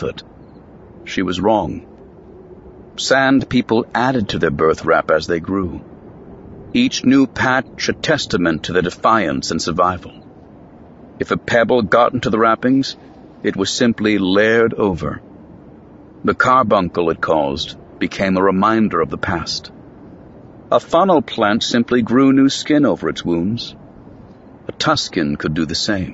adulthood. She was wrong. Sand People added to their birth rap as they grew. Each new patch a testament to their defiance and survival. If a pebble got into the wrappings, it was simply layered over. The carbuncle it caused became a reminder of the past. A funnel plant simply grew new skin over its wounds. A Tusken could do the same.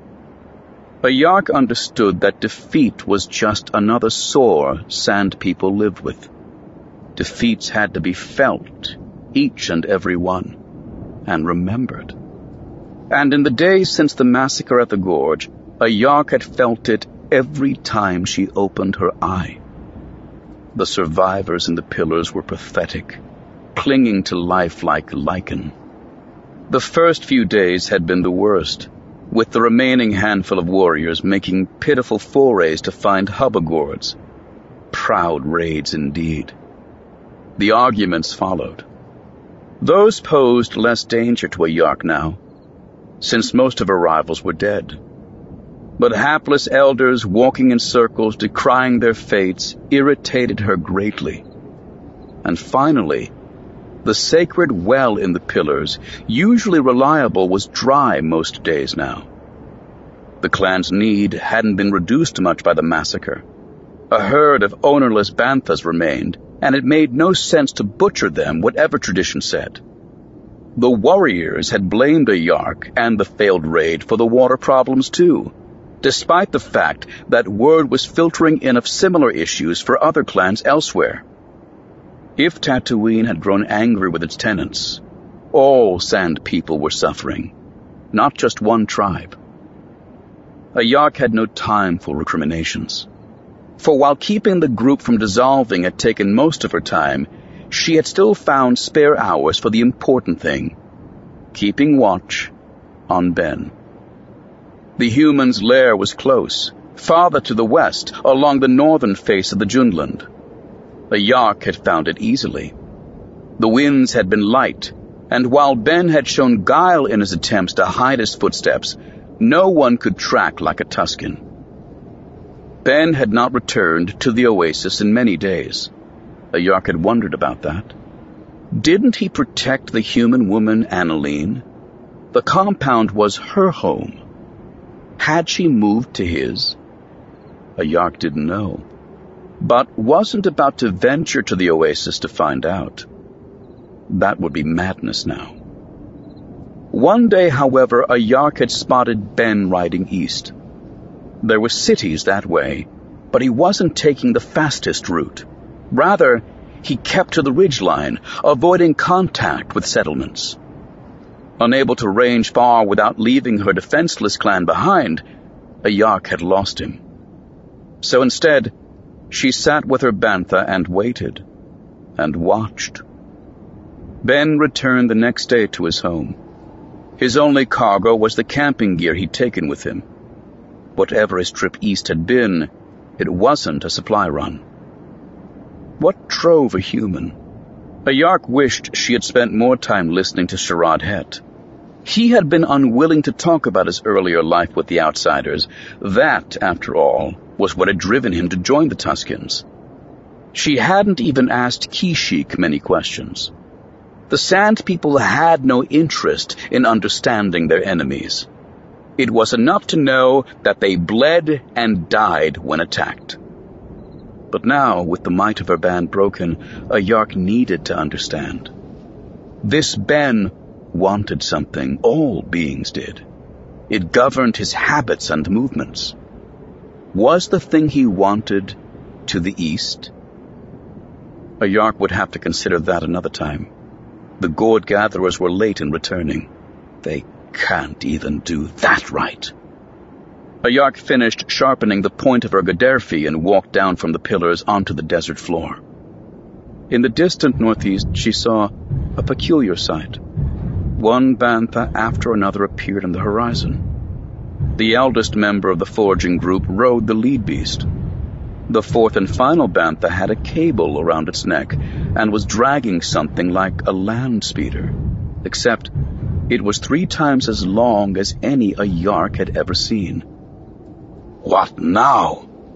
A Yark understood that defeat was just another sore Sand People lived with. Defeats had to be felt, each and every one, and remembered. And in the days since the massacre at the Gorge, a Yark had felt it every time she opened her eye. The survivors in the pillars were pathetic, clinging to life like lichen. The first few days had been the worst, with the remaining handful of warriors making pitiful forays to find Hubbagords. Proud raids indeed. The arguments followed. Those posed less danger to a Yark now, since most of her rivals were dead. But hapless elders walking in circles decrying their fates irritated her greatly. And finally, the sacred well in the pillars, usually reliable, was dry most days now. The clan's need hadn't been reduced much by the massacre. A herd of ownerless banthas remained, and it made no sense to butcher them, whatever tradition said. The warriors had blamed a Yark and the failed raid for the water problems too, despite the fact that word was filtering in of similar issues for other clans elsewhere. If Tatooine had grown angry with its tenants, all Sand People were suffering, not just one tribe. A Yark had no time for recriminations. For while keeping the group from dissolving had taken most of her time, she had still found spare hours for the important thing, keeping watch on Ben. The humans' lair was close, farther to the west, along the northern face of the Jundland. A Yark had found it easily. The winds had been light, and while Ben had shown guile in his attempts to hide his footsteps, no one could track like a Tusken. Ben had not returned to the oasis in many days. A Yark had wondered about that. Didn't he protect the human woman, Annalene? The compound was her home. Had she moved to his? A Yark didn't know, but wasn't about to venture to the oasis to find out. That would be madness now. One day, however, a Yark had spotted Ben riding east. There were cities that way, but he wasn't taking the fastest route. Rather, he kept to the ridgeline, avoiding contact with settlements. Unable to range far without leaving her defenseless clan behind, a Yark had lost him. So instead, she sat with her bantha and waited, and watched. Ben returned the next day to his home. His only cargo was the camping gear he'd taken with him. Whatever his trip east had been, it wasn't a supply run. What drove a human? A Yark wished she had spent more time listening to Sharad Het. He had been unwilling to talk about his earlier life with the outsiders. That, after all, was what had driven him to join the Tuskens. She hadn't even asked Kashyyyk many questions. The Sand People had no interest in understanding their enemies. It was enough to know that they bled and died when attacked. But now, with the might of her band broken, a Yark needed to understand. This Ben wanted something all beings did. It governed his habits and movements. Was the thing he wanted to the east? A Yark would have to consider that another time. The gourd gatherers were late in returning. They can't even do that right. A Yark finished sharpening the point of her Gaderfi and walked down from the pillars onto the desert floor. In the distant northeast, she saw a peculiar sight. One bantha after another appeared on the horizon. The eldest member of the foraging group rode the lead beast. The fourth and final bantha had a cable around its neck and was dragging something like a land speeder, except it was 3 times as long as any a Yark had ever seen. What now?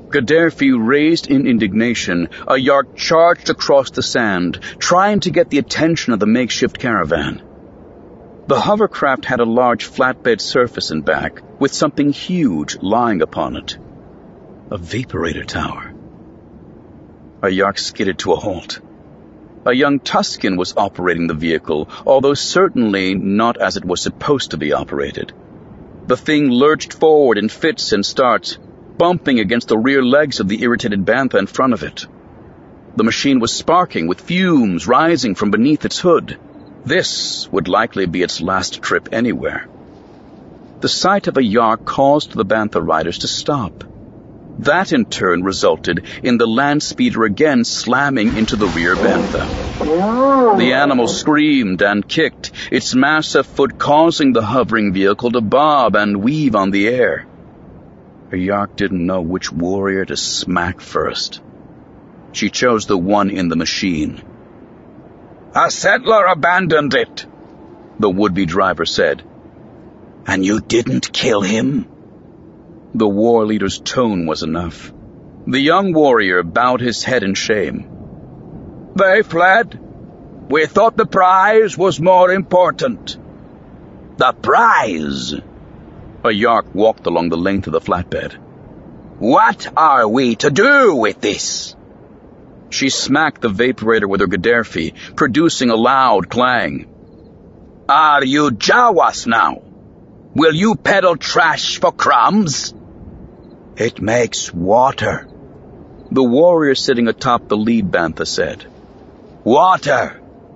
Gaddafi raised in indignation, a Yark charged across the sand, trying to get the attention of the makeshift caravan. The hovercraft had a large flatbed surface in back, with something huge lying upon it. A vaporator tower. A Yark skidded to a halt. A young Tusken was operating the vehicle, although certainly not as it was supposed to be operated. The thing lurched forward in fits and starts, bumping against the rear legs of the irritated bantha in front of it. The machine was sparking, with fumes rising from beneath its hood. This would likely be its last trip anywhere. The sight of a Yark caused the bantha riders to stop. That in turn resulted in the land speeder again slamming into the rear bantha. The animal screamed and kicked, its massive foot causing the hovering vehicle to bob and weave on the air. A Yark didn't know which warrior to smack first. She chose the one in the machine. "A settler abandoned it," the would-be driver said. "And you didn't kill him?" The war leader's tone was enough. The young warrior bowed his head in shame. "They fled. We thought the prize was more important." "The prize?" A Yark walked along the length of the flatbed. "What are we to do with this?" She smacked the vaporator with her Gaddafi, producing a loud clang. "Are you Jawas now? Will you peddle trash for crumbs?" "It makes water," the warrior sitting atop the lead bantha said. "Water?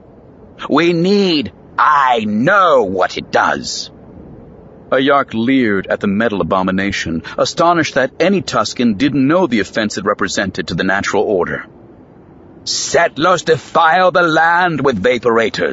I know what it does." A Yark leered at the metal abomination, astonished that any Tusken didn't know the offense it represented to the natural order. "Settlers defile the land with vaporators.